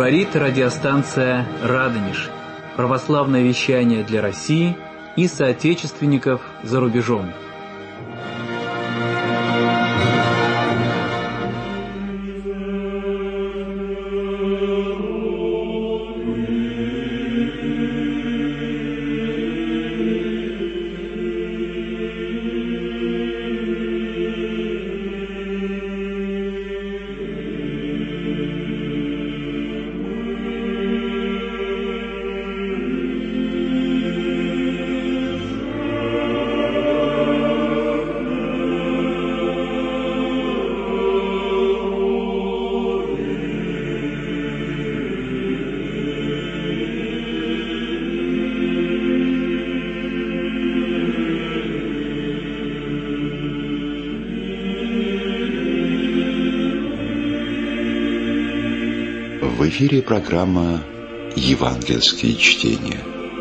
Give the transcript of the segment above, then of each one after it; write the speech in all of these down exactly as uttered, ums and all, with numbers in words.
Говорит радиостанция «Радонеж». Православное вещание для России и соотечественников за рубежом. В эфире программа «Евангельские чтения».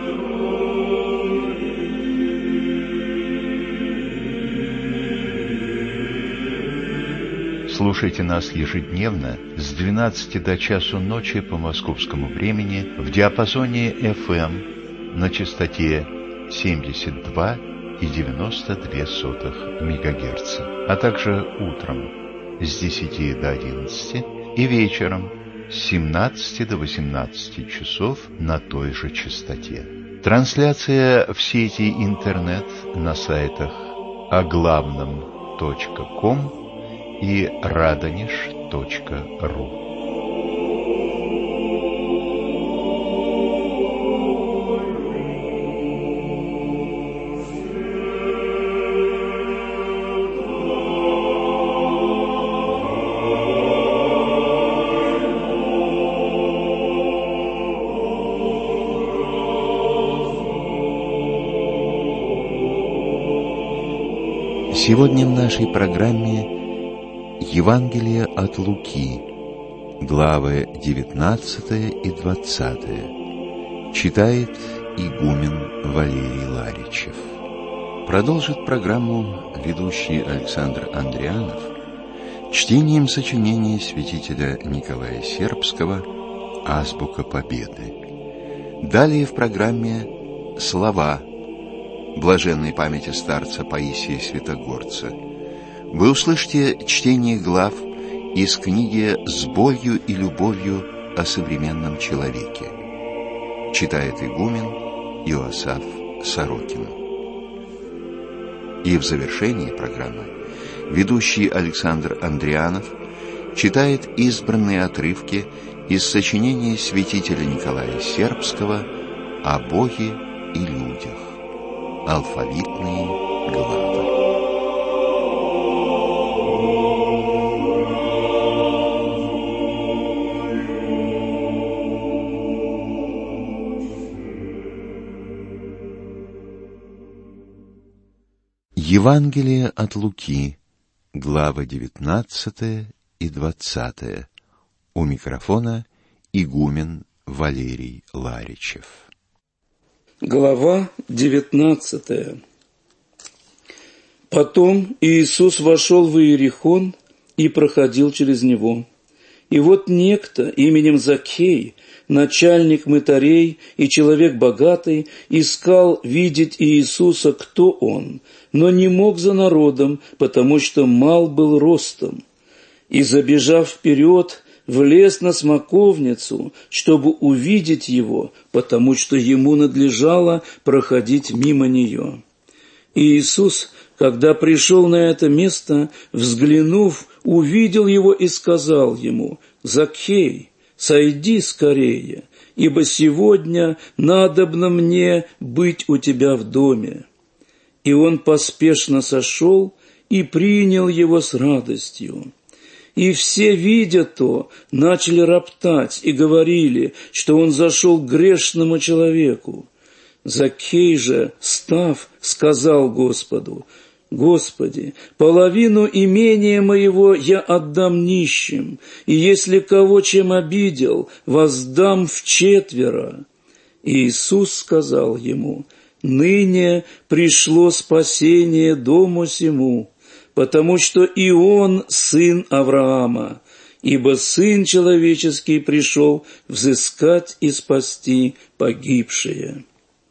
Слушайте нас ежедневно с двенадцати до часу ночи по московскому времени в диапазоне эф эм на частоте семьдесят два и девяносто две сотых мегагерца, а также утром с десяти до одиннадцати и вечером с семнадцати до восемнадцати часов на той же частоте. Трансляция в сети интернет на сайтах оглавном точка ком и радонеж точка ру. Сегодня в нашей программе Евангелие от Луки, главы девятнадцатая и двадцатая. Читает игумен Валерий Ларичев. Продолжит программу ведущий Александр Андрианов чтением сочинения святителя Николая Сербского «Азбука Победы». Далее в программе «Слова» блаженной памяти старца Паисия Святогорца. Вы услышите чтение глав из книги «С болью и любовью о современном человеке». Читает игумен Иосаф Сорокин. И в завершении программы ведущий Александр Андрианов читает избранные отрывки из сочинения святителя Николая Сербского о Боге и людях. Алфавитные главы. Евангелие от Луки, глава девятнадцатая и двадцатая. У микрофона игумен Валерий Ларичев. Глава девятнадцатая. Потом Иисус вошел в Иерихон и проходил через него. И вот некто именем Закхей, начальник мытарей и человек богатый, искал видеть Иисуса, кто он, но не мог за народом, потому что мал был ростом. И, забежав вперед, влез на смоковницу, чтобы увидеть его, потому что ему надлежало проходить мимо нее. И Иисус, когда пришел на это место, взглянув, увидел его и сказал ему: «Закхей, сойди скорее, ибо сегодня надобно мне быть у тебя в доме». И он поспешно сошел и принял его с радостью. И все, видя то, начали роптать и говорили, что он зашел к грешному человеку. Закхей же, став, сказал Господу: «Господи, половину имения моего я отдам нищим, и если кого чем обидел, воздам вчетверо». И Иисус сказал ему: «Ныне пришло спасение дому сему, потому что и он сын Авраама, ибо Сын Человеческий пришел взыскать и спасти погибшие».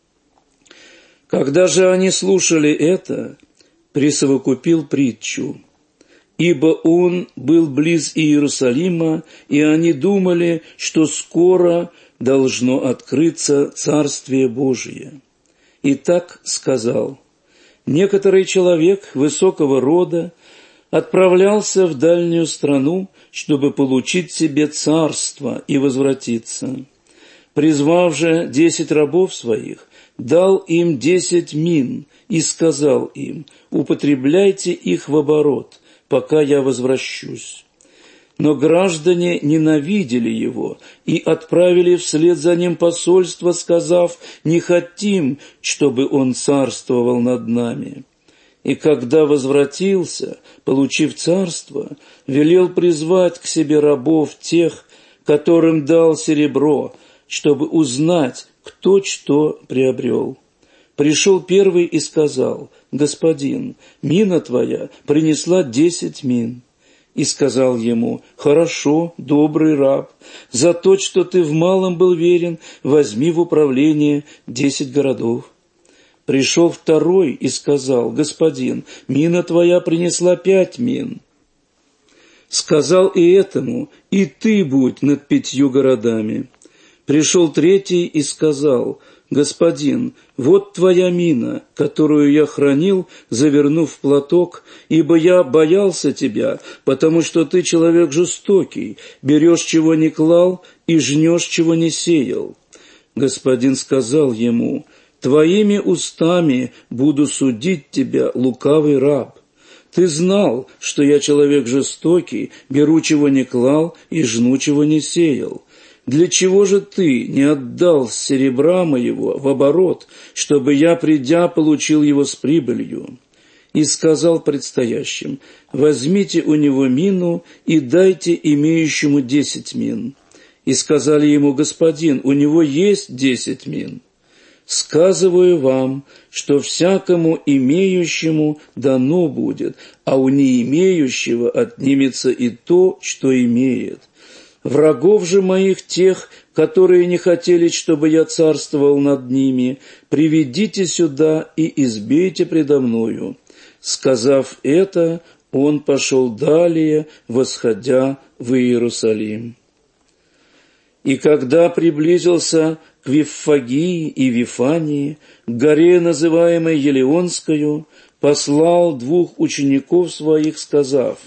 Когда же они слушали это, присовокупил притчу: «Ибо он был близ Иерусалима, и они думали, что скоро должно открыться Царствие Божие. И так сказал: некоторый человек высокого рода отправлялся в дальнюю страну, чтобы получить себе царство и возвратиться. Призвав же десять рабов своих, дал им десять мин и сказал им: употребляйте их в оборот, пока я возвращусь. Но граждане ненавидели его и отправили вслед за ним посольство, сказав: не хотим, чтобы он царствовал над нами. И когда возвратился, получив царство, велел призвать к себе рабов тех, которым дал серебро, чтобы узнать, кто что приобрел. Пришел первый и сказал: господин, мина твоя принесла десять мин. И сказал ему: хорошо, добрый раб, за то, что ты в малом был верен, возьми в управление десять городов. Пришел второй и сказал: господин, мина твоя принесла пять мин. Сказал и этому: и ты будь над пятью городами. Пришел третий и сказал: господин, вот твоя мина, которую я хранил, завернув в платок, ибо я боялся тебя, потому что ты человек жестокий, берешь, чего не клал, и жнешь, чего не сеял. Господин сказал ему: твоими устами буду судить тебя, лукавый раб. Ты знал, что я человек жестокий, беру, чего не клал, и жну, чего не сеял. Для чего же ты не отдал серебра моего в оборот, чтобы я, придя, получил его с прибылью? И сказал предстоящим: возьмите у него мину и дайте имеющему десять мин. И сказали ему: господин, у него есть десять мин. Сказываю вам, что всякому имеющему дано будет, а у не имеющего отнимется и то, что имеет. Врагов же моих, тех, которые не хотели, чтобы я царствовал над ними, приведите сюда и избейте предо мною». Сказав это, он пошел далее, восходя в Иерусалим. И когда приблизился к Виффагии и Вифании, к горе, называемой Елеонскою, послал двух учеников своих, сказав: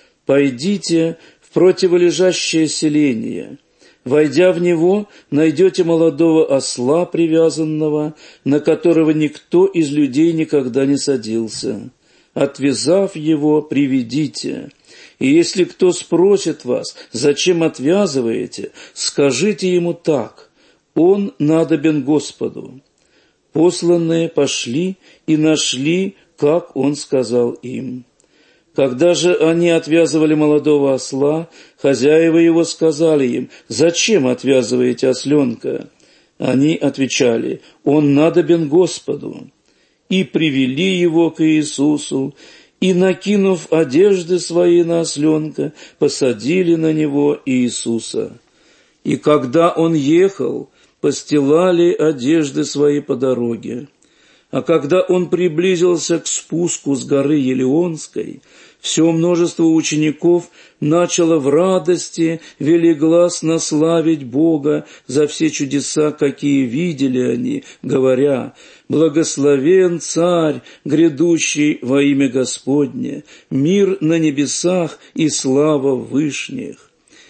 «Пойдите в противолежащее селение. Войдя в него, найдете молодого осла привязанного, на которого никто из людей никогда не садился. Отвязав его, приведите. И если кто спросит вас, зачем отвязываете, скажите ему так: он надобен Господу». Посланные пошли и нашли, как он сказал им. Когда же они отвязывали молодого осла, хозяева его сказали им: «Зачем отвязываете осленка?» Они отвечали: «Он надобен Господу». И привели его к Иисусу, и, накинув одежды свои на осленка, посадили на него Иисуса. И когда он ехал, постилали одежды свои по дороге. А когда он приблизился к спуску с горы Елеонской, все множество учеников начало в радости велигласно славить Бога за все чудеса, какие видели они, говоря: «Благословен Царь, грядущий во имя Господне, мир на небесах и слава в вышних».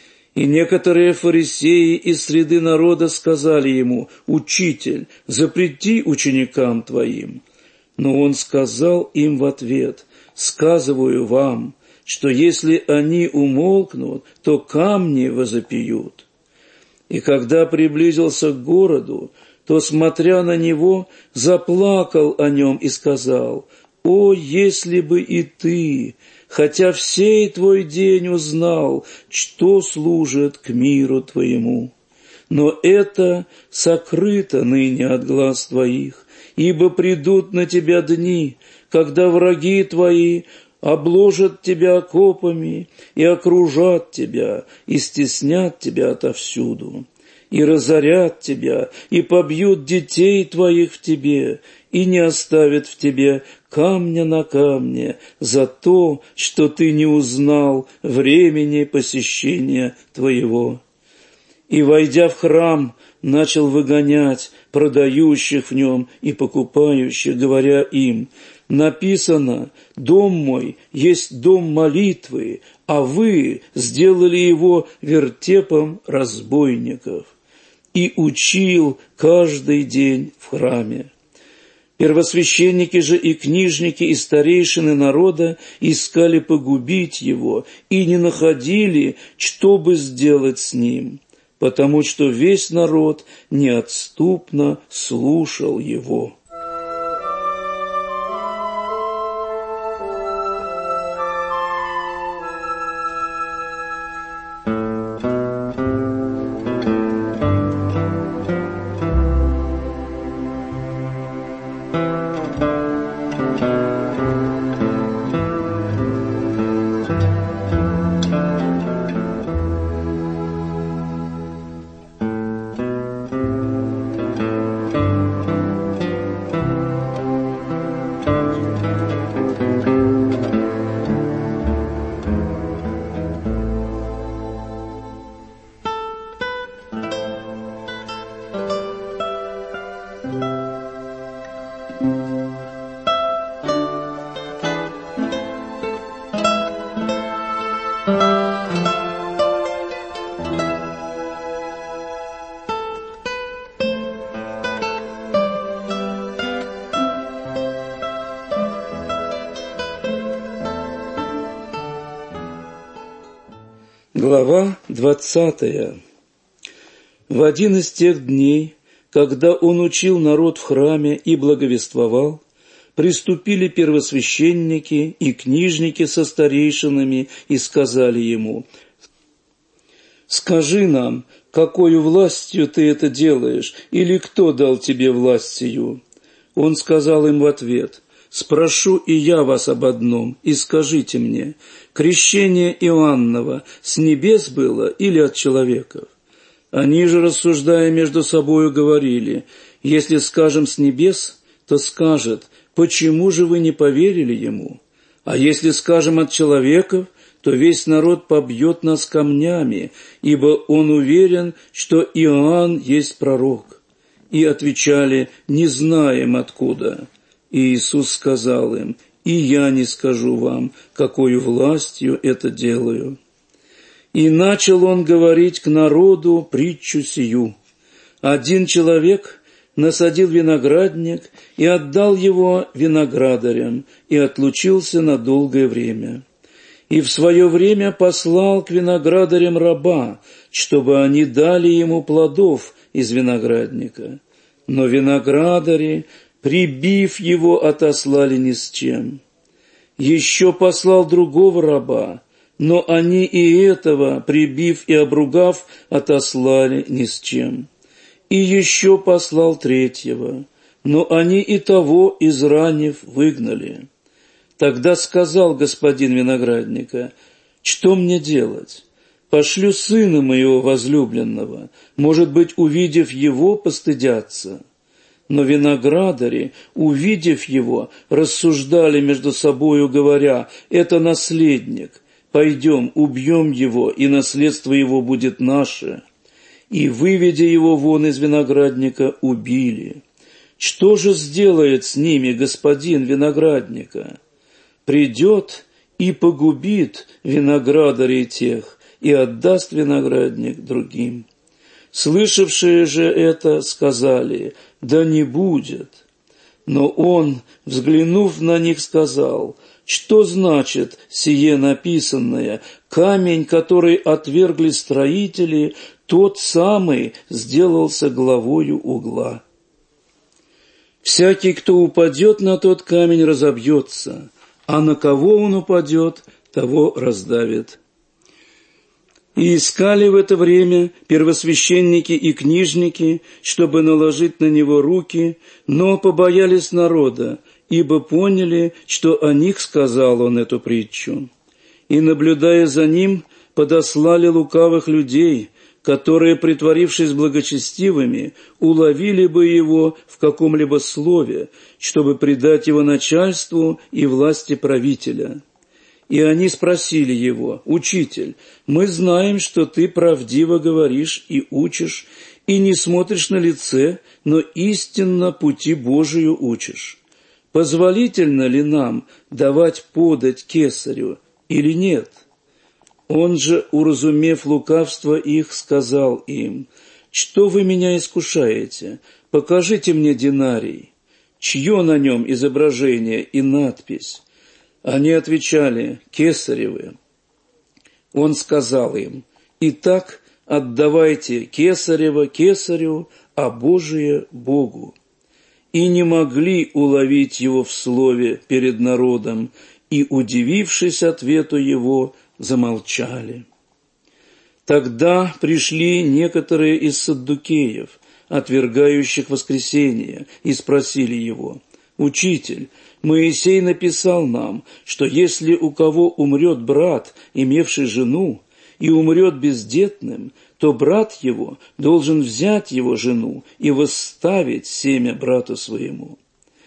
И некоторые фарисеи из среды народа сказали ему: «Учитель, запрети ученикам твоим». Но он сказал им в ответ: «Сказываю вам, что если они умолкнут, то камни возопьют». И когда приблизился к городу, то, смотря на него, заплакал о нем и сказал: «О, если бы и ты, хотя всей твой день, узнал, что служит к миру твоему! Но это сокрыто ныне от глаз твоих, ибо придут на тебя дни, когда враги твои обложат тебя окопами и окружат тебя, и стеснят тебя отовсюду, и разорят тебя, и побьют детей твоих в тебе, и не оставят в тебе камня на камне за то, что ты не узнал времени посещения твоего. И, войдя в храм, начал выгонять продающих в нем и покупающих, говоря им: написано: «Дом мой есть дом молитвы, а вы сделали его вертепом разбойников». И учил каждый день в храме. Первосвященники же и книжники и старейшины народа искали погубить его и не находили, что бы сделать с ним, потому что весь народ неотступно слушал его. Глава двадцатая. В один из тех дней, когда он учил народ в храме и благовествовал, приступили первосвященники и книжники со старейшинами и сказали ему: «Скажи нам, какою властью ты это делаешь, или кто дал тебе власть сию?» Он сказал им в ответ: «Спрошу и я вас об одном, и скажите мне, крещение Иоанново с небес было или от человеков?» Они же, рассуждая между собою, говорили: «Если скажем с небес, то скажет: почему же вы не поверили ему? А если скажем от человеков, то весь народ побьет нас камнями, ибо он уверен, что Иоанн есть пророк». И отвечали: «Не знаем откуда». И Иисус сказал им: «И я не скажу вам, какою властью это делаю». И начал он говорить к народу притчу сию. Один человек насадил виноградник и отдал его виноградарям, и отлучился на долгое время. И в свое время послал к виноградарям раба, чтобы они дали ему плодов из виноградника. Но виноградари, прибив его, отослали ни с чем. Еще послал другого раба, но они и этого, прибив и обругав, отослали ни с чем. И еще послал третьего, но они и того, изранив, выгнали. Тогда сказал господин виноградника: «Что мне делать? Пошлю сына моего возлюбленного, может быть, увидев его, постыдятся». Но виноградари, увидев его, рассуждали между собою, говоря: «Это наследник, пойдем, убьем его, и наследство его будет наше». И, выведя его вон из виноградника, убили. Что же сделает с ними господин виноградника? Придет и погубит виноградарей тех, и отдаст виноградник другим. Слышавшие же это сказали: «Да не будет». Но он, взглянув на них, сказал: «Что значит сие написанное? Камень, который отвергли строители, тот самый сделался главою угла. Всякий, кто упадет на тот камень, разобьется, а на кого он упадет, того раздавит». И искали в это время первосвященники и книжники, чтобы наложить на него руки, но побоялись народа, ибо поняли, что о них сказал он эту притчу. И, наблюдая за ним, подослали лукавых людей, которые, притворившись благочестивыми, уловили бы его в каком-либо слове, чтобы предать его начальству и власти правителя. И они спросили его: «Учитель, мы знаем, что ты правдиво говоришь и учишь, и не смотришь на лице, но истинно пути Божию учишь. Позволительно ли нам давать подать кесарю или нет?» Он же, уразумев лукавство их, сказал им: «Что вы меня искушаете? Покажите мне динарий. Чье на нем изображение и надпись?» Они отвечали: «Кесаревы». Он сказал им: «Итак, отдавайте кесарево кесарю, а Божие Богу». И не могли уловить его в слове перед народом, и, удивившись ответу его, замолчали. Тогда пришли некоторые из саддукеев, отвергающих воскресение, и спросили его: «Учитель, Моисей написал нам, что если у кого умрет брат, имевший жену, и умрет бездетным, то брат его должен взять его жену и восставить семя брату своему».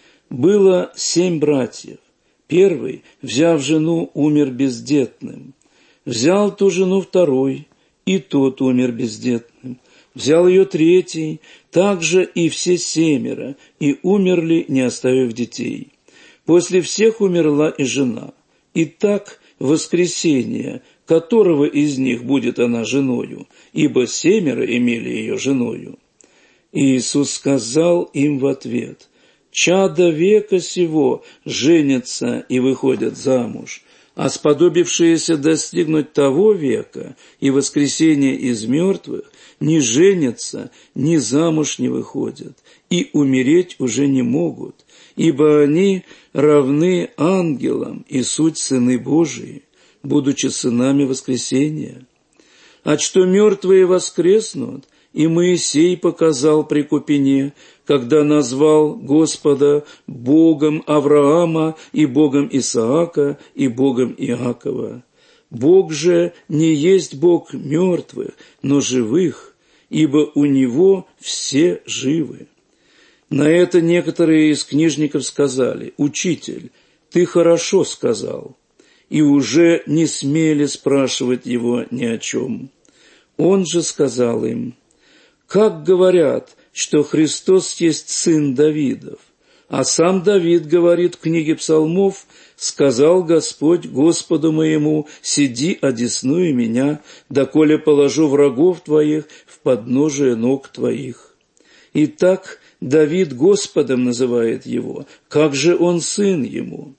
Было семь братьев. Первый, взяв жену, умер бездетным. Взял ту жену второй, и тот умер бездетным. Взял ее третий, также и все семеро, и умерли, не оставив детей. После всех умерла и жена. И так в воскресенье, которого из них будет она женою, ибо семеро имели ее женою. И Иисус сказал им в ответ: «Чада века сего женятся и выходят замуж, а сподобившиеся достигнуть того века и воскресения из мертвых не женятся, ни замуж не выходят, и умереть уже не могут, ибо они равны ангелам и суть сыны Божии, будучи сынами воскресения. А что мертвые воскреснут, и Моисей показал при Купине, когда назвал Господа Богом Авраама и Богом Исаака и Богом Иакова. Бог же не есть Бог мертвых, но живых, ибо у Него все живы». На это некоторые из книжников сказали: «Учитель, ты хорошо сказал», и уже не смели спрашивать его ни о чем. Он же сказал им: «Как говорят, что Христос есть сын Давидов? А сам Давид говорит в книге Псалмов: сказал Господь Господу моему: сиди одесную меня, доколе положу врагов твоих в подножие ног твоих». Итак, Давид Господом называет его, как же он сын ему?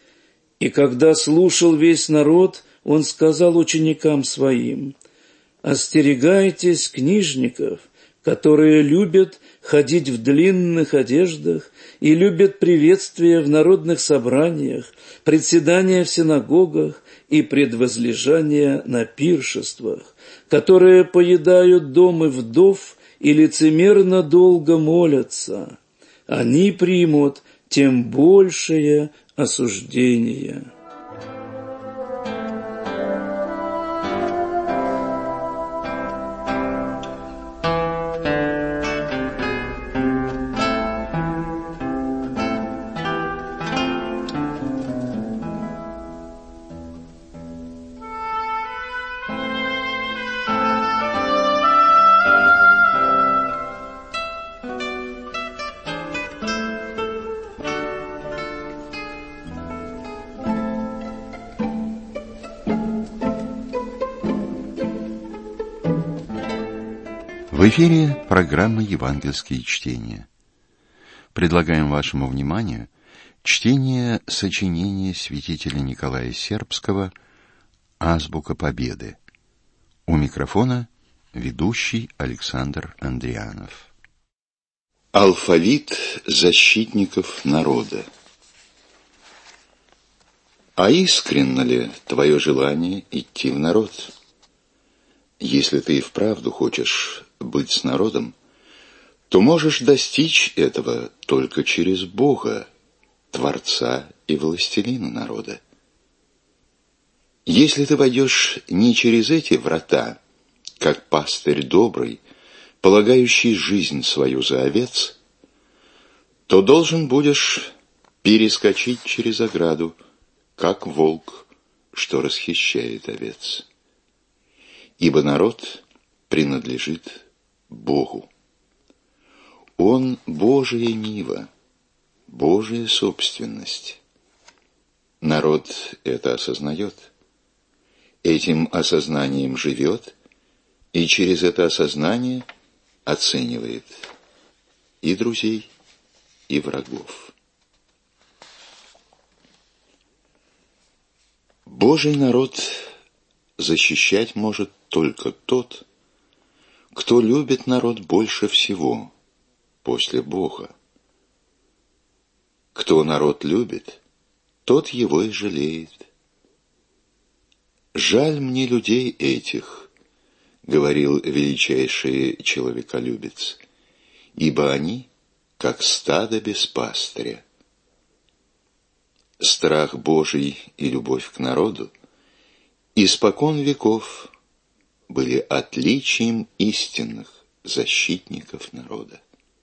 И когда слушал весь народ, он сказал ученикам своим: «Остерегайтесь книжников, которые любят ходить в длинных одеждах и любят приветствия в народных собраниях, председания в синагогах и предвозлежания на пиршествах, которые поедают дома вдов и лицемерно долго молятся. Они примут тем большее осуждение». В эфире программа «Евангельские чтения». Предлагаем вашему вниманию чтение сочинения святителя Николая Сербского «Азбука Победы». У микрофона ведущий Александр Андрианов. Алфавит защитников народа. А искренно ли твое желание идти в народ? Если ты и вправду хочешь быть с народом, то можешь достичь этого только через Бога. Творца и властелина народа. Если ты войдешь не через эти врата, как пастырь добрый, полагающий жизнь свою за овец, то должен будешь перескочить через ограду, как волк, что расхищает овец. Ибо народ принадлежит Богу. Он Божия нива, Божия собственность. Народ это осознает, этим осознанием живет и через это осознание оценивает и друзей, и врагов. Божий народ защищать может только тот, кто любит народ больше всего после Бога. Кто народ любит, тот его и жалеет. «Жаль мне людей этих», — говорил величайший человеколюбец, «ибо они, как стадо без пастыря». Страх Божий и любовь к народу испокон веков были отличием истинных защитников народа.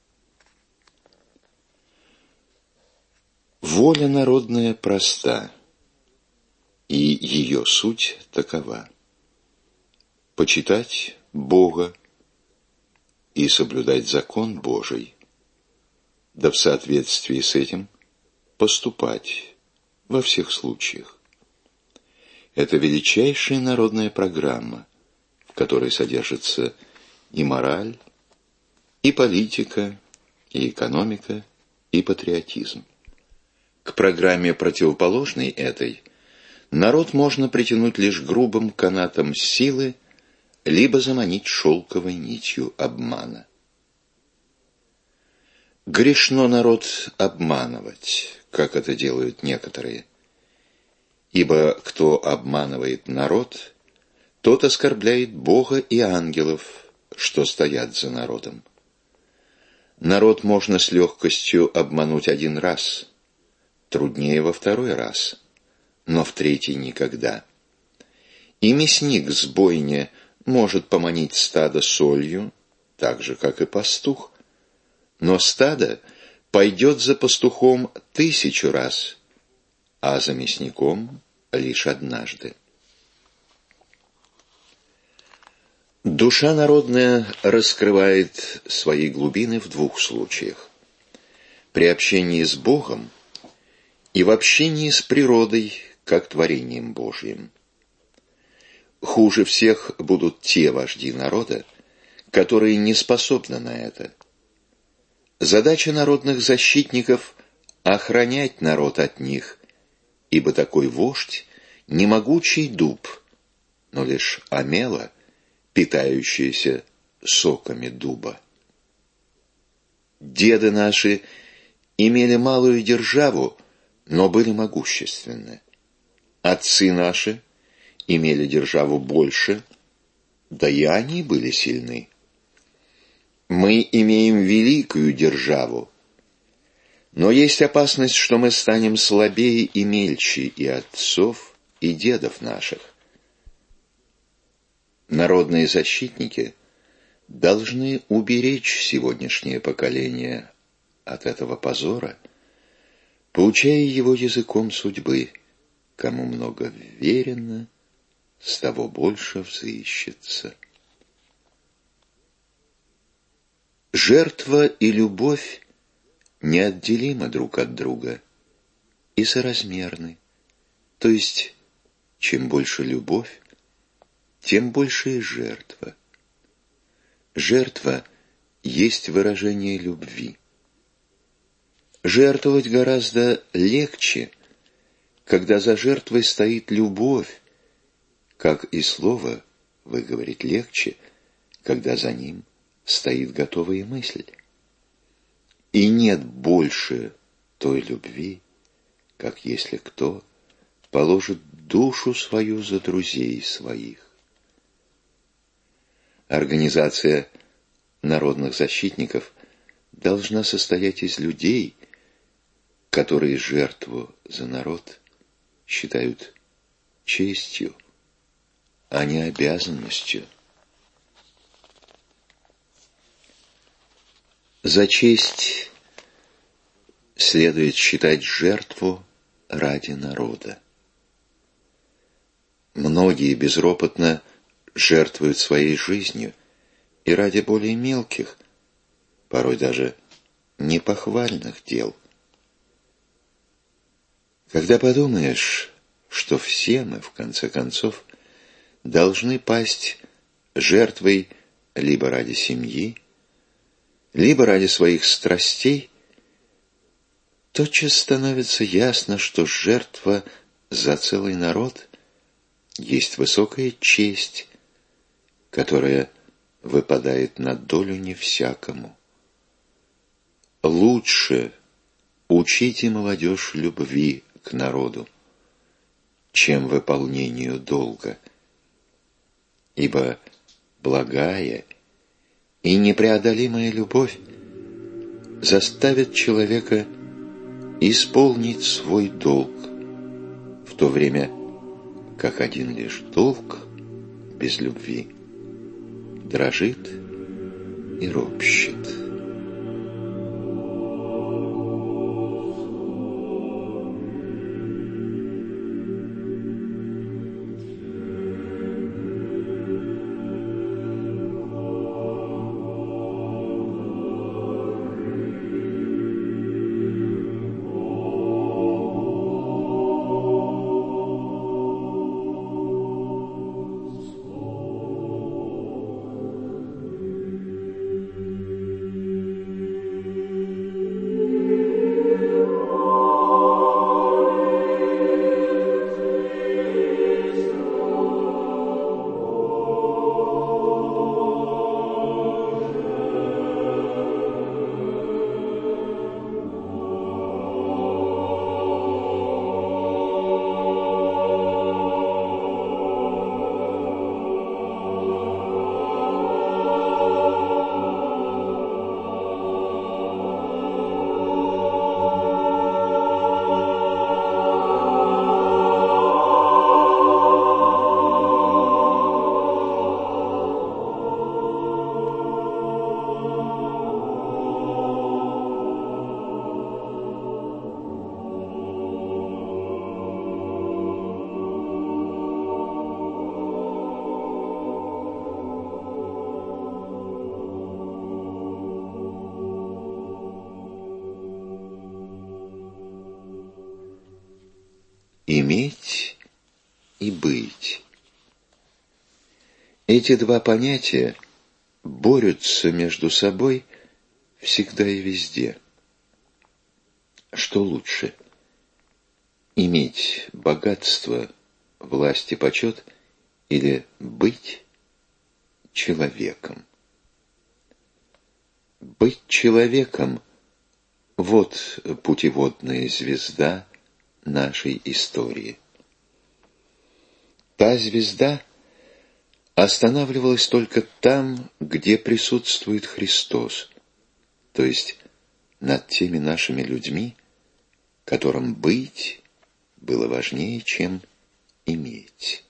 Воля народная проста, и ее суть такова: почитать Бога и соблюдать закон Божий, да в соответствии с этим поступать во всех случаях. Это величайшая народная программа, в которой содержится и мораль, и политика, и экономика, и патриотизм. К программе, противоположной этой, народ можно притянуть лишь грубым канатом силы, либо заманить шелковой нитью обмана. Грешно народ обманывать, как это делают некоторые, ибо кто обманывает народ, тот оскорбляет Бога и ангелов, что стоят за народом. Народ можно с легкостью обмануть один раз, труднее во второй раз, но в третий никогда. И мясник с бойни может поманить стадо солью, так же, как и пастух, но стадо пойдет за пастухом тысячу раз, а за мясником лишь однажды. Душа народная раскрывает свои глубины в двух случаях: при общении с Богом и в общении с природой, как творением Божьим. Хуже всех будут те вожди народа, которые не способны на это. Задача народных защитников – охранять народ от них, ибо такой вождь не могучий дуб, но лишь омела, питающаяся соками дуба. Деды наши имели малую державу, но были могущественны. Отцы наши имели державу больше, да и они были сильны. Мы имеем великую державу, но есть опасность, что мы станем слабее и мельче и отцов, и дедов наших. Народные защитники должны уберечь сегодняшнее поколение от этого позора, поучая его языком судьбы: кому много верено, с того больше взыщется. Жертва и любовь неотделимы друг от друга и соразмерны, то есть чем больше любовь, тем больше и жертва. Жертва есть выражение любви. Жертвовать гораздо легче, когда за жертвой стоит любовь, как и слово выговорить легче, когда за ним стоит готовая мысль. И нет больше той любви, как если кто положит душу свою за друзей своих. Организация народных защитников должна состоять из людей, которые жертву за народ считают честью, а не обязанностью. За честь следует считать жертву ради народа. Многие безропотно жертвуют своей жизнью и ради более мелких, порой даже непохвальных дел. Когда подумаешь, что все мы, в конце концов, должны пасть жертвой либо ради семьи, либо ради своих страстей, тотчас становится ясно, что жертва за целый народ есть высокая честь, которая выпадает на долю не всякому. Лучше учите молодежь любви к народу, чем выполнению долга, ибо благая и непреодолимая любовь заставит человека исполнить свой долг, в то время как один лишь долг без любви дрожит и ропщет. Иметь и быть. Эти два понятия борются между собой всегда и везде. Что лучше? Иметь богатство, власть и почет или быть человеком? Быть человеком — вот путеводная звезда нашей истории. Та звезда останавливалась только там, где присутствует Христос, то есть над теми нашими людьми, которым быть было важнее, чем иметь.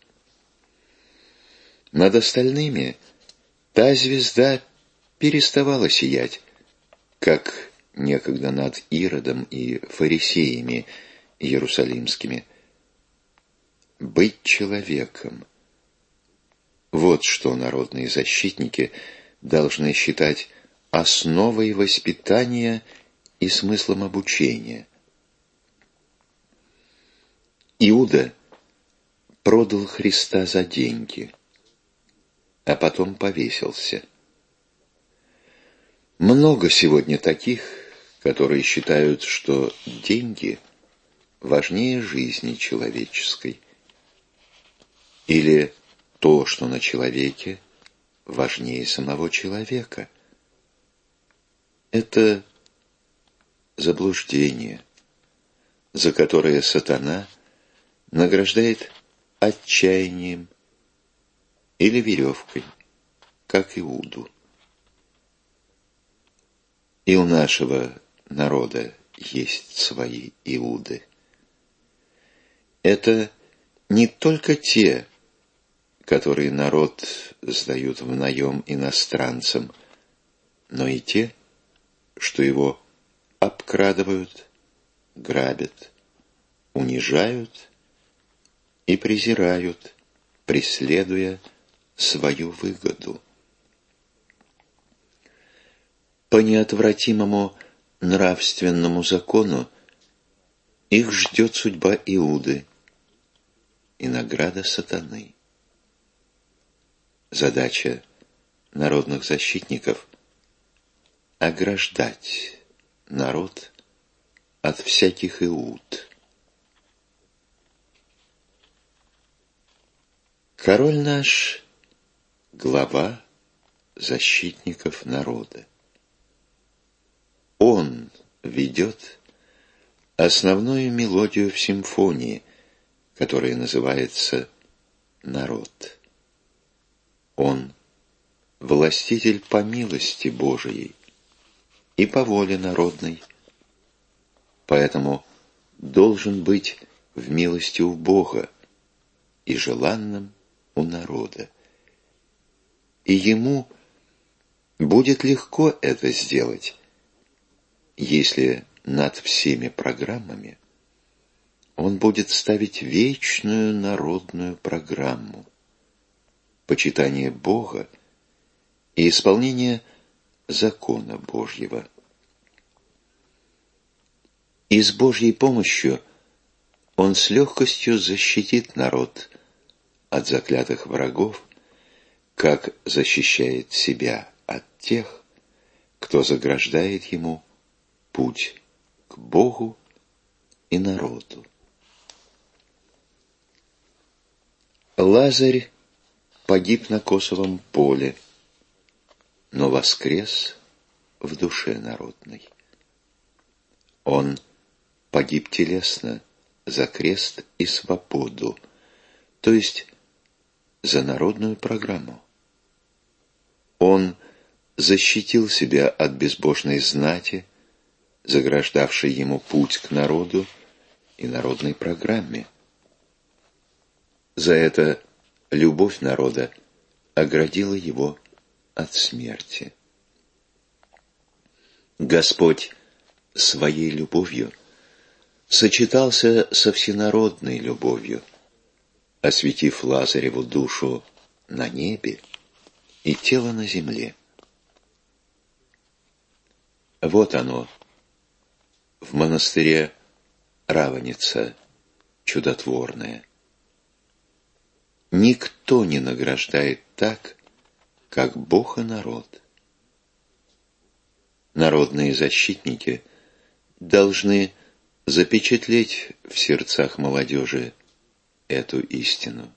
Над остальными та звезда переставала сиять, как некогда над Иродом и фарисеями иерусалимскими. Быть человеком — вот что народные защитники должны считать основой воспитания и смыслом обучения. Иуда продал Христа за деньги, а потом повесился. Много сегодня таких, которые считают, что деньги важнее жизни человеческой, или то, что на человеке, важнее самого человека. Это заблуждение, за которое сатана награждает отчаянием или веревкой, как Иуду. И у нашего народа есть свои иуды. Это не только те, которые народ сдают в наем иностранцам, но и те, что его обкрадывают, грабят, унижают и презирают, преследуя свою выгоду. По неотвратимому нравственному закону их ждет судьба Иуды и награда сатаны. Задача народных защитников — ограждать народ от всяких Иуд. Король наш — глава защитников народа. Он ведет основную мелодию в симфонии, которая называется «Народ». Он — властитель по милости Божией и по воле народной, поэтому должен быть в милости у Бога и желанным у народа. И ему будет легко это сделать, если над всеми программами он будет ставить вечную народную программу, почитание Бога и исполнение закона Божьего. И с Божьей помощью он с легкостью защитит народ от заклятых врагов, как защищает себя от тех, кто заграждает ему путь к Богу и народу. Лазарь погиб на косовом поле, но воскрес в душе народной. Он погиб телесно за крест и свободу, то есть за народную программу. Он защитил себя от безбожной знати, заграждавшей ему путь к народу и народной программе. За это любовь народа оградила его от смерти. Господь своей любовью сочетался со всенародной любовью, осветив Лазареву душу на небе и тело на земле. Вот оно, в монастыре Равеница чудотворное. Никто не награждает так, как Бог и народ. Народные защитники должны запечатлеть в сердцах молодежи эту истину.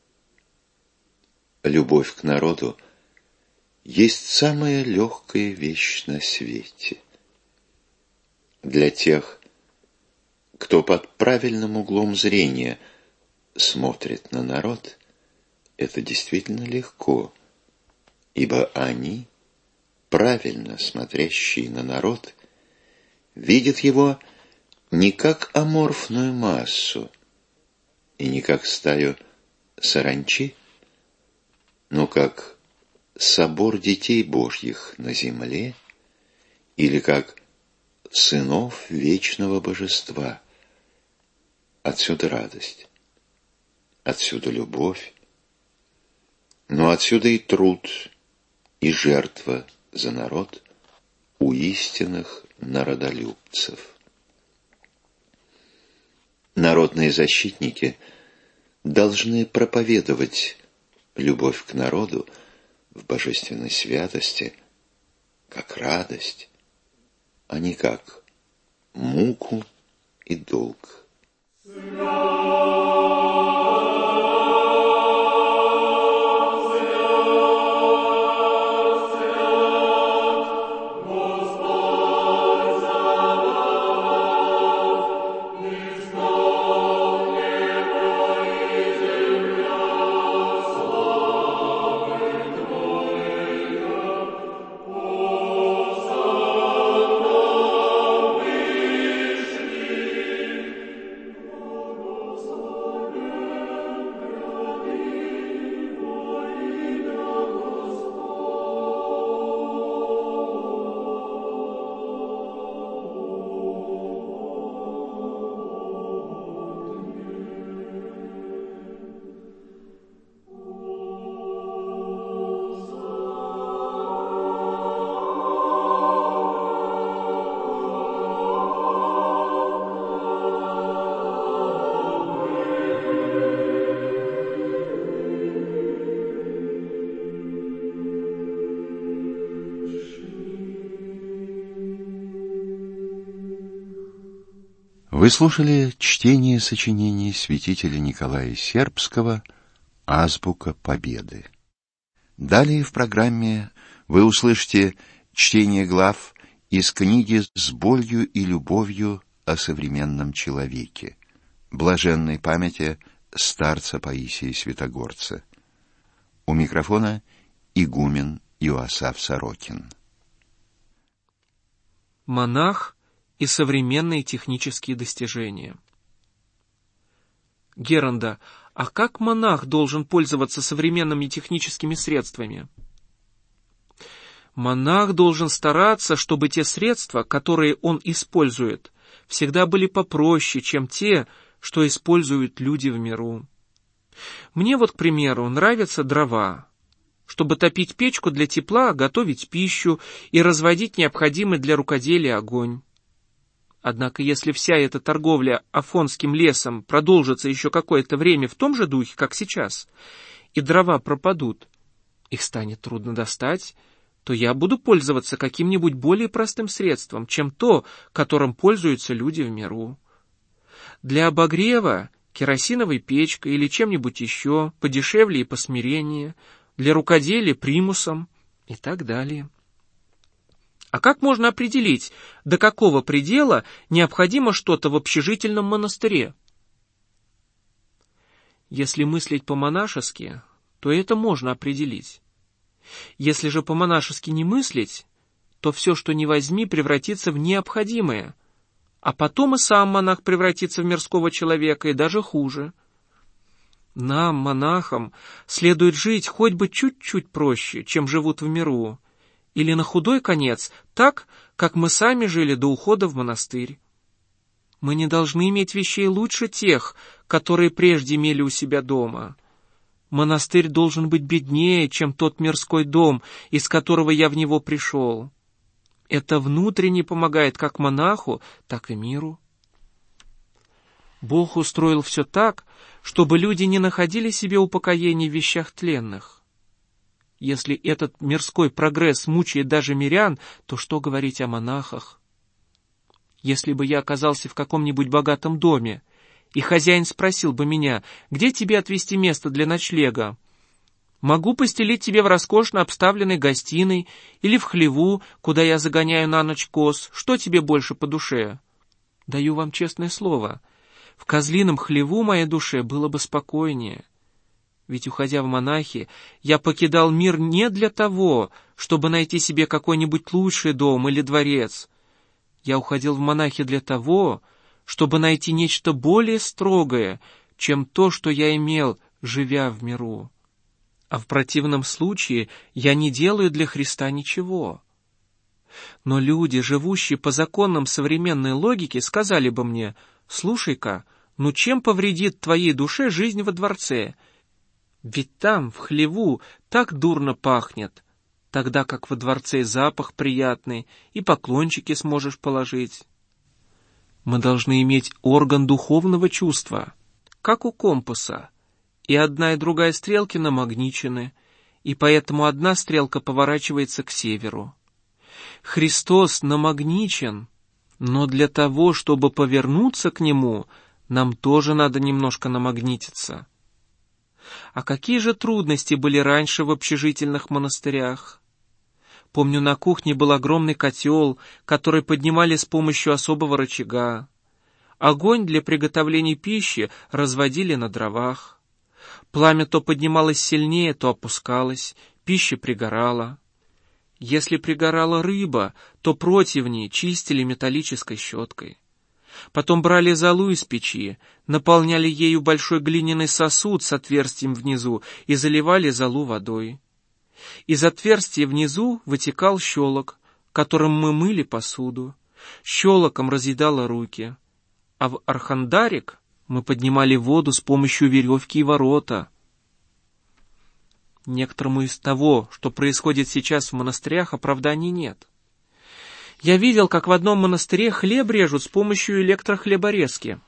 Любовь к народу есть самая легкая вещь на свете. Для тех, кто под правильным углом зрения смотрит на народ, это действительно легко, ибо они, правильно смотрящие на народ, видят его не как аморфную массу и не как стаю саранчи, но как собор детей Божьих на земле или как сынов вечного божества. Отсюда радость, отсюда любовь, но отсюда и труд, и жертва за народ у истинных народолюбцев. Народные защитники должны проповедовать любовь к народу в божественной святости как радость, а не как муку и долг. Oh, Вы слушали чтение сочинений святителя Николая Сербского «Азбука Победы». Далее в программе вы услышите чтение глав из книги «С болью и любовью о современном человеке» блаженной памяти старца Паисия Святогорца. У микрофона игумен Иоасаф Сорокин. Монах и современные технические достижения. Геранда, а как монах должен пользоваться современными техническими средствами? Монах должен стараться, чтобы те средства, которые он использует, всегда были попроще, чем те, что используют люди в миру. Мне вот, к примеру, нравятся дрова, чтобы топить печку для тепла, готовить пищу и разводить необходимый для рукоделия огонь. Однако, если вся эта торговля афонским лесом продолжится еще какое-то время в том же духе, как сейчас, и дрова пропадут, их станет трудно достать, то я буду пользоваться каким-нибудь более простым средством, чем то, которым пользуются люди в миру. Для обогрева керосиновой печкой или чем-нибудь еще, подешевле и посмиреннее, для рукоделия примусом и так далее. А как можно определить, до какого предела необходимо что-то в общежительном монастыре? Если мыслить по-монашески, то это можно определить. Если же по-монашески не мыслить, то все, что ни возьми, превратится в необходимое, а потом и сам монах превратится в мирского человека, и даже хуже. Нам, монахам, следует жить хоть бы чуть-чуть проще, чем живут в миру, или на худой конец, так, как мы сами жили до ухода в монастырь. Мы не должны иметь вещей лучше тех, которые прежде имели у себя дома. Монастырь должен быть беднее, чем тот мирской дом, из которого я в него пришел. Это внутренне помогает как монаху, так и миру. Бог устроил все так, чтобы люди не находили себе упокоения в вещах тленных. Если этот мирской прогресс мучает даже мирян, то что говорить о монахах? Если бы я оказался в каком-нибудь богатом доме, и хозяин спросил бы меня, где тебе отвести место для ночлега? Могу постелить тебе в роскошно обставленной гостиной или в хлеву, куда я загоняю на ночь коз. Что тебе больше по душе? Даю вам честное слово, в козлином хлеву моей душе было бы спокойнее. Ведь, уходя в монахи, я покидал мир не для того, чтобы найти себе какой-нибудь лучший дом или дворец. Я уходил в монахи для того, чтобы найти нечто более строгое, чем то, что я имел, живя в миру. А в противном случае я не делаю для Христа ничего. Но люди, живущие по законам современной логики, сказали бы мне: «Слушай-ка, ну чем повредит твоей душе жизнь во дворце? Ведь там, в хлеву, так дурно пахнет, тогда как во дворце запах приятный, и поклончики сможешь положить». Мы должны иметь орган духовного чувства, как у компаса, и одна и другая стрелки намагничены, и поэтому одна стрелка поворачивается к северу. Христос намагничен, но для того, чтобы повернуться к Нему, нам тоже надо немножко намагнититься. А какие же трудности были раньше в общежительных монастырях? Помню, на кухне был огромный котел, который поднимали с помощью особого рычага. Огонь для приготовления пищи разводили на дровах. Пламя то поднималось сильнее, то опускалось, пища пригорала. Если пригорала рыба, то противни чистили металлической щеткой. Потом брали золу из печи, наполняли ею большой глиняный сосуд с отверстием внизу и заливали золу водой. Из отверстия внизу вытекал щелок, которым мы мыли посуду. Щелоком разъедало руки. А в архандарик мы поднимали воду с помощью веревки и ворота. Некоторому из того, что происходит сейчас в монастырях, оправданий нет. Я видел, как в одном монастыре хлеб режут с помощью электрохлеборезки.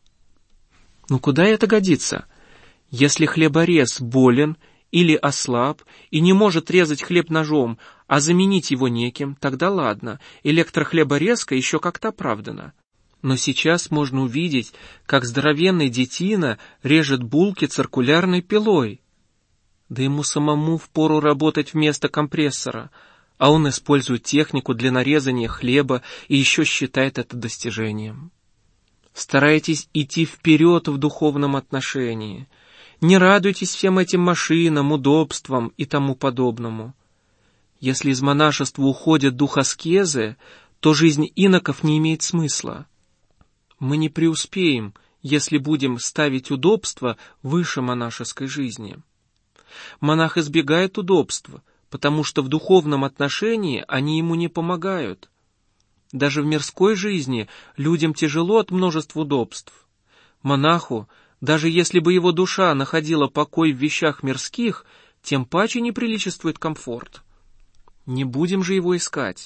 Ну куда это годится? Если хлеборез болен или ослаб и не может резать хлеб ножом, а заменить его неким, тогда ладно, электрохлеборезка еще как-то оправдана. Но сейчас можно увидеть, как здоровенный детина режет булки циркулярной пилой. Да ему самому впору работать вместо компрессора, а он использует технику для нарезания хлеба и еще считает это достижением. Старайтесь идти вперед в духовном отношении. Не радуйтесь всем этим машинам, удобствам и тому подобному. Если из монашества уходит дух аскезы, то жизнь иноков не имеет смысла. Мы не преуспеем, если будем ставить удобство выше монашеской жизни. Монах избегает удобства, потому что в духовном отношении они ему не помогают. Даже в мирской жизни людям тяжело от множества удобств. Монаху, даже если бы его душа находила покой в вещах мирских, тем паче не приличествует комфорт. Не будем же его искать.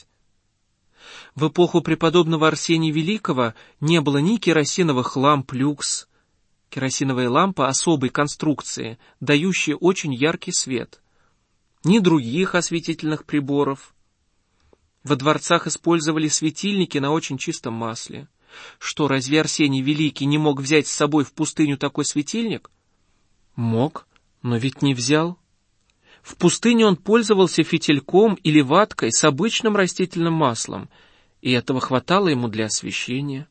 В эпоху преподобного Арсения Великого не было ни керосиновых ламп люкс. Керосиновая лампа особой конструкции, дающая очень яркий свет. Ни других осветительных приборов. Во дворцах использовали светильники на очень чистом масле. Что, разве Арсений Великий не мог взять с собой в пустыню такой светильник? Мог, но ведь не взял. В пустыне он пользовался фитильком или ваткой с обычным растительным маслом, и этого хватало ему для освещения.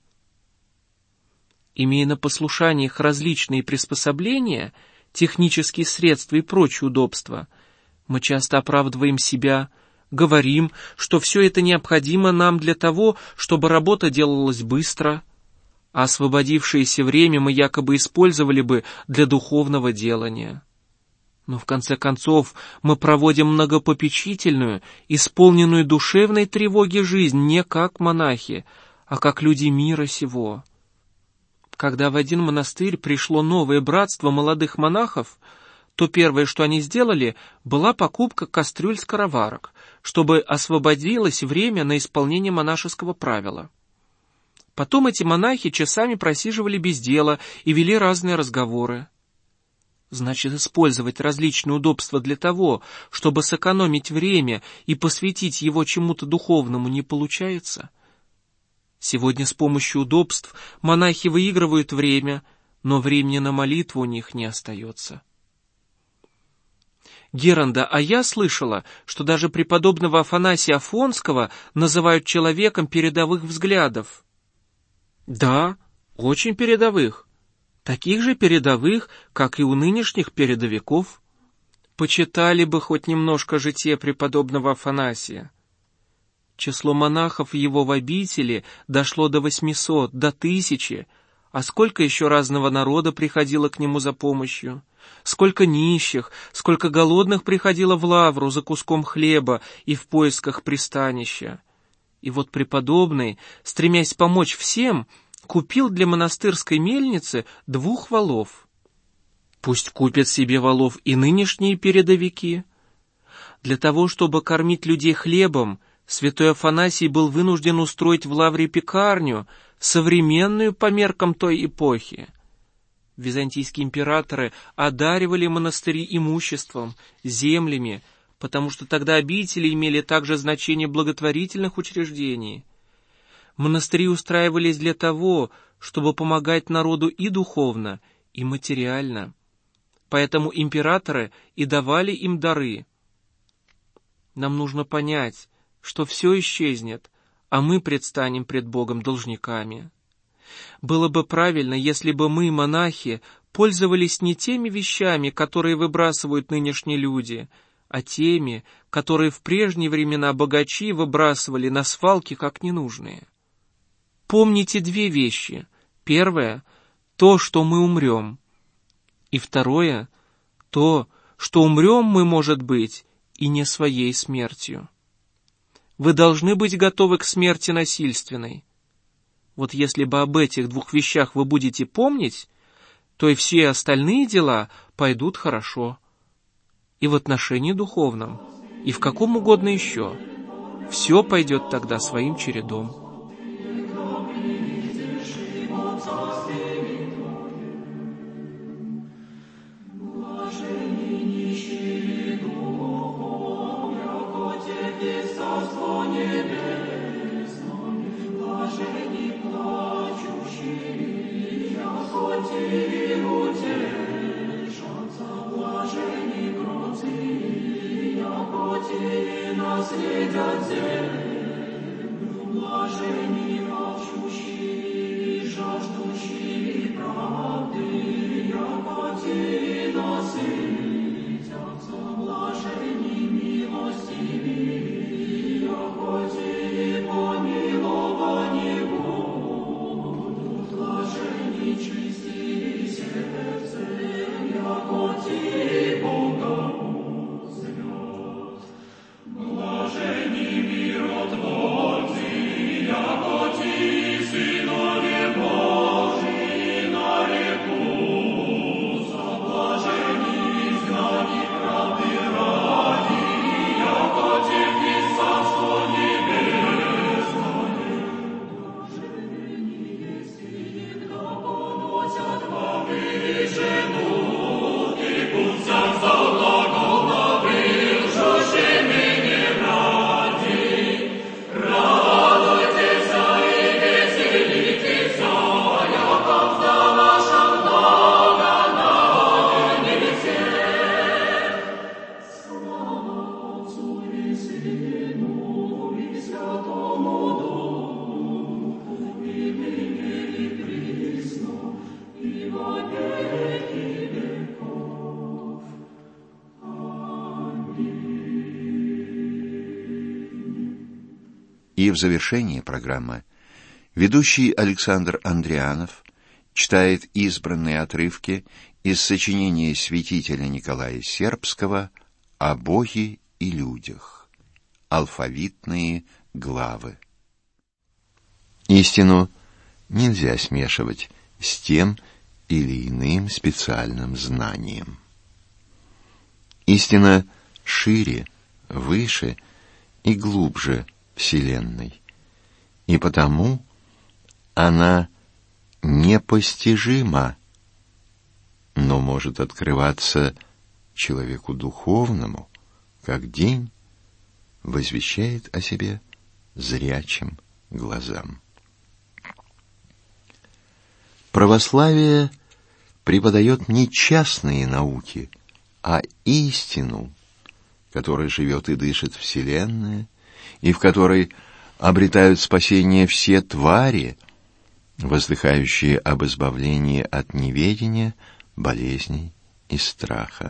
Имея на послушаниях различные приспособления, технические средства и прочие удобства, мы часто оправдываем себя, говорим, что все это необходимо нам для того, чтобы работа делалась быстро, а освободившееся время мы якобы использовали бы для духовного делания. Но в конце концов мы проводим многопопечительную, исполненную душевной тревоги жизнь не как монахи, а как люди мира сего. Когда в один монастырь пришло новое братство молодых монахов, то первое, что они сделали, была покупка кастрюль-скороварок, чтобы освободилось время на исполнение монашеского правила. Потом эти монахи часами просиживали без дела и вели разные разговоры. Значит, использовать различные удобства для того, чтобы сэкономить время и посвятить его чему-то духовному, не получается. Сегодня с помощью удобств монахи выигрывают время, но времени на молитву у них не остается. Геранда, а я слышала, что даже преподобного Афанасия Афонского называют человеком передовых взглядов. Да, очень передовых. Таких же передовых, как и у нынешних передовиков. Почитали бы хоть немножко житие преподобного Афанасия. Число монахов его в обители дошло до восьмисот, до тысячи, а сколько еще разного народа приходило к нему за помощью, сколько нищих, сколько голодных приходило в лавру за куском хлеба и в поисках пристанища. И вот преподобный, стремясь помочь всем, купил для монастырской мельницы двух валов. Пусть купят себе валов и нынешние передовики. Для того, чтобы кормить людей хлебом, святой Афанасий был вынужден устроить в лавре пекарню, современную по меркам той эпохи. Византийские императоры одаривали монастыри имуществом, землями, потому что тогда обители имели также значение благотворительных учреждений. Монастыри устраивались для того, чтобы помогать народу и духовно, и материально. Поэтому императоры и давали им дары. Нам нужно понять, что все исчезнет, а мы предстанем пред Богом должниками. Было бы правильно, если бы мы, монахи, пользовались не теми вещами, которые выбрасывают нынешние люди, а теми, которые в прежние времена богачи выбрасывали на свалки как ненужные. Помните две вещи. Первое — то, что мы умрем. И второе — то, что умрем мы, может быть, и не своей смертью. Вы должны быть готовы к смерти насильственной. Вот если бы об этих двух вещах вы будете помнить, то и все остальные дела пойдут хорошо. И в отношении духовном, и в каком угодно еще. Все пойдет тогда своим чередом. Царство небесное, блаженни плачущие, И в завершении программы ведущий Александр Андрианов читает избранные отрывки из сочинения святителя Николая Сербского «О Боге и людях». Алфавитные главы. Истину нельзя смешивать с тем или иным специальным знанием. Истина шире, выше и глубже Вселенной, и потому она непостижима, но может открываться человеку духовному, как день возвещает о себе зрячим глазам. Православие преподает не частные науки, а истину, которой живет и дышит Вселенная, и в которой обретают спасение все твари, воздыхающие об избавлении от неведения, болезней и страха.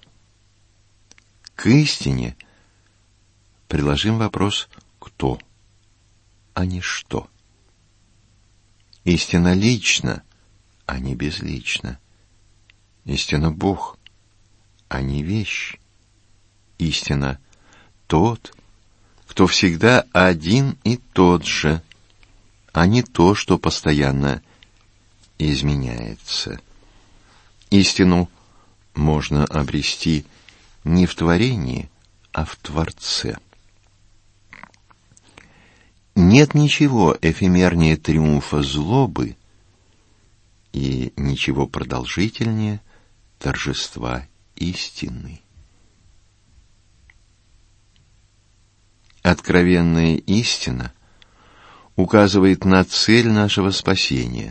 К истине приложим вопрос «кто?», а не «что?». Истина лична, а не безлична. Истина Бог, а не вещь. Истина тот, кто всегда один и тот же, а не то, что постоянно изменяется. Истину можно обрести не в творении, а в Творце. Нет ничего эфемернее триумфа злобы и ничего продолжительнее торжества истины. Откровенная истина указывает на цель нашего спасения,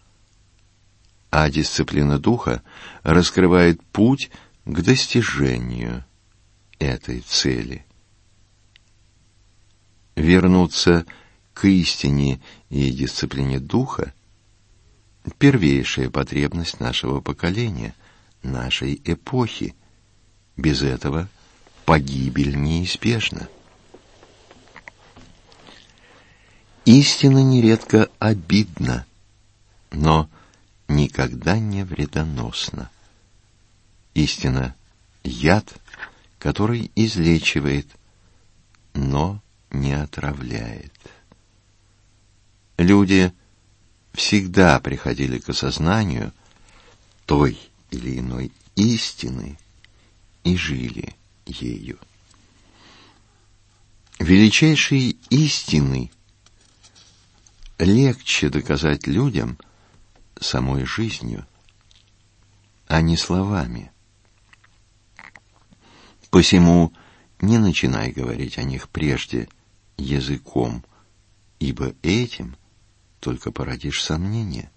а дисциплина духа раскрывает путь к достижению этой цели. Вернуться к истине и дисциплине духа – первейшая потребность нашего поколения, нашей эпохи. Без этого погибель неизбежна. Истина нередко обидна, но никогда не вредоносна. Истина — яд, который излечивает, но не отравляет. Люди всегда приходили к осознанию той или иной истины и жили ею. Величайшие истины легче доказать людям самой жизнью, а не словами. Посему не начинай говорить о них прежде языком, ибо этим только породишь сомнения.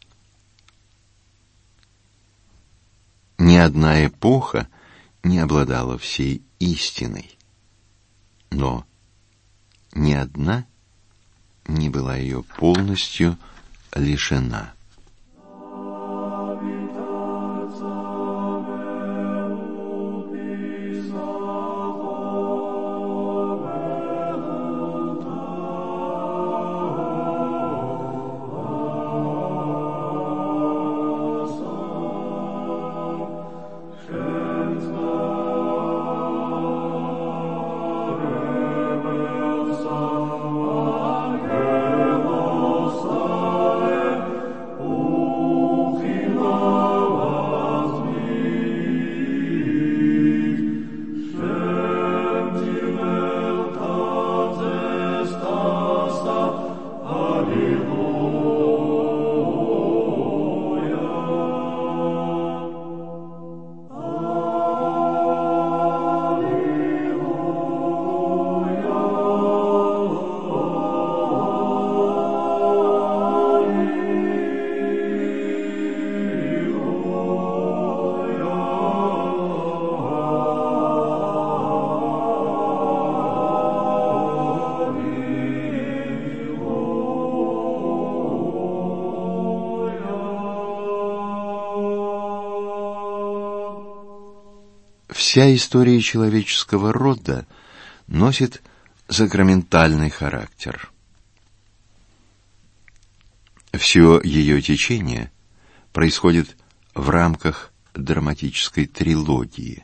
Ни одна эпоха не обладала всей истиной, но ни одна не была ее полностью лишена. Вся история человеческого рода носит сакраментальный характер. Все ее течение происходит в рамках драматической трилогии.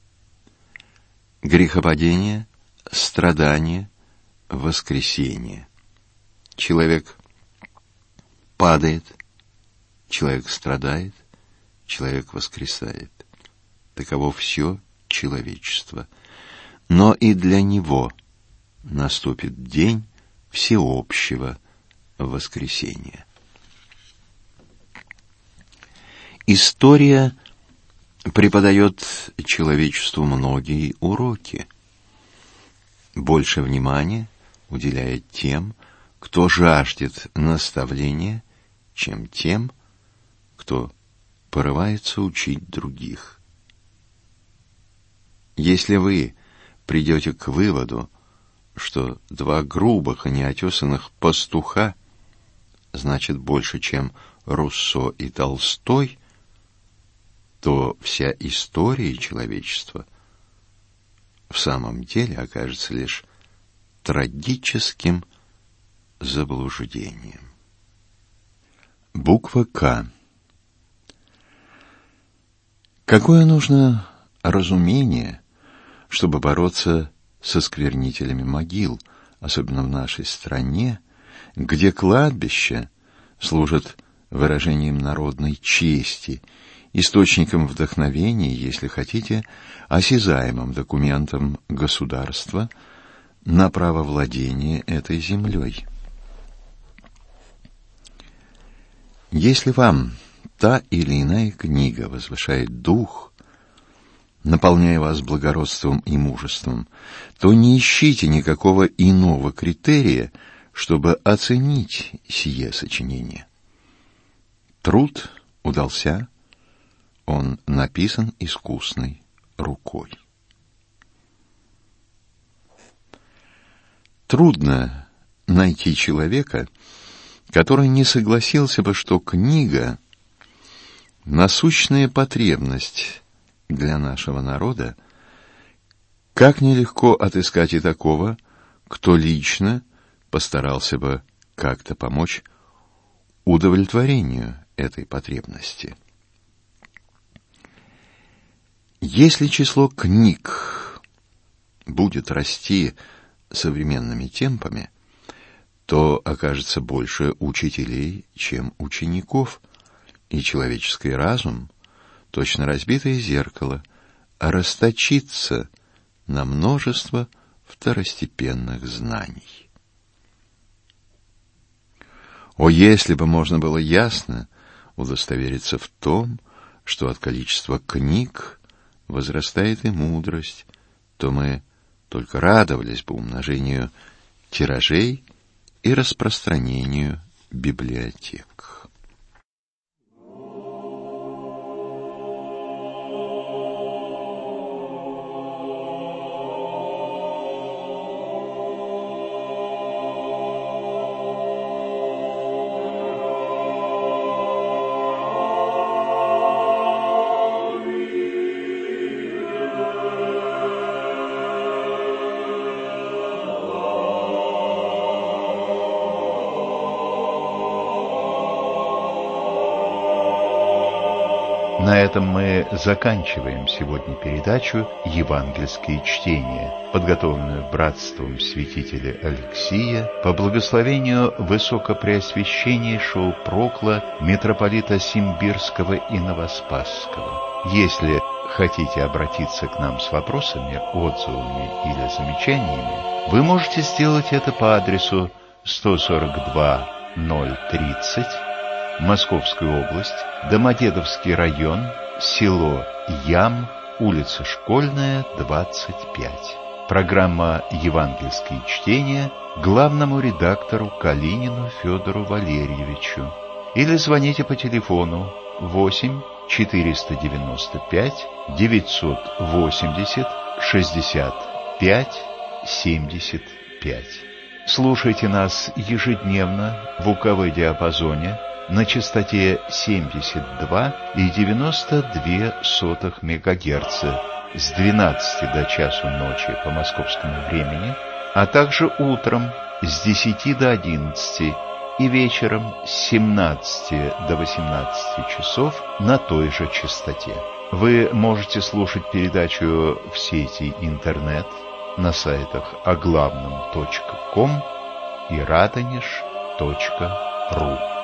Грехопадение, страдание, воскресение. Человек падает, человек страдает, человек воскресает. Таково все человечество. Но и для него наступит день всеобщего воскресения. История преподает человечеству многие уроки. Больше внимания уделяет тем, кто жаждет наставления, чем тем, кто порывается учить других. Если вы придете к выводу, что два грубых и неотесанных пастуха значит больше, чем Руссо и Толстой, то вся история человечества в самом деле окажется лишь трагическим заблуждением. Буква «К». Какое нужно разумение, чтобы бороться со сквернителями могил, особенно в нашей стране, где кладбища служат выражением народной чести, источником вдохновения, если хотите, осязаемым документом государства на право владения этой землей. Если вам та или иная книга возвышает дух, наполняя вас благородством и мужеством, то не ищите никакого иного критерия, чтобы оценить сие сочинение. Труд удался, он написан искусной рукой. Трудно найти человека, который не согласился бы, что книга — насущная потребность для нашего народа. Как нелегко отыскать и такого, кто лично постарался бы как-то помочь удовлетворению этой потребности. Если число книг будет расти современными темпами, то окажется больше учителей, чем учеников, и человеческий разум, точно разбитое зеркало, расточится на множество второстепенных знаний. О, если бы можно было ясно удостовериться в том, что от количества книг возрастает и мудрость, то мы только радовались бы умножению тиражей и распространению библиотек. На этом мы заканчиваем сегодня передачу «Евангельские чтения», подготовленную братством святителя Алексия по благословению высокопреосвященнейшего прокла митрополита Симбирского и Новоспасского. Если хотите обратиться к нам с вопросами, отзывами или замечаниями, вы можете сделать это по адресу сто сорок два ноль тридцать, Московская область, Домодедовский район, село Ям, улица Школьная, двадцать пять. Программа «Евангельские чтения» главному редактору Калинину Федору Валерьевичу. Или звоните по телефону восемь четыреста девяносто пять девятьсот восемьдесят шестьдесят пять семьдесят пять. Слушайте нас ежедневно в УКВ диапазоне на частоте семьдесят два и девяносто две сотых мегагерца с двенадцати до часу ночи по московскому времени, а также утром с десяти до одиннадцати и вечером с семнадцати до восемнадцати часов на той же частоте. Вы можете слушать передачу в сети интернет на сайтах оглавном точка ком и радонеж точка ру.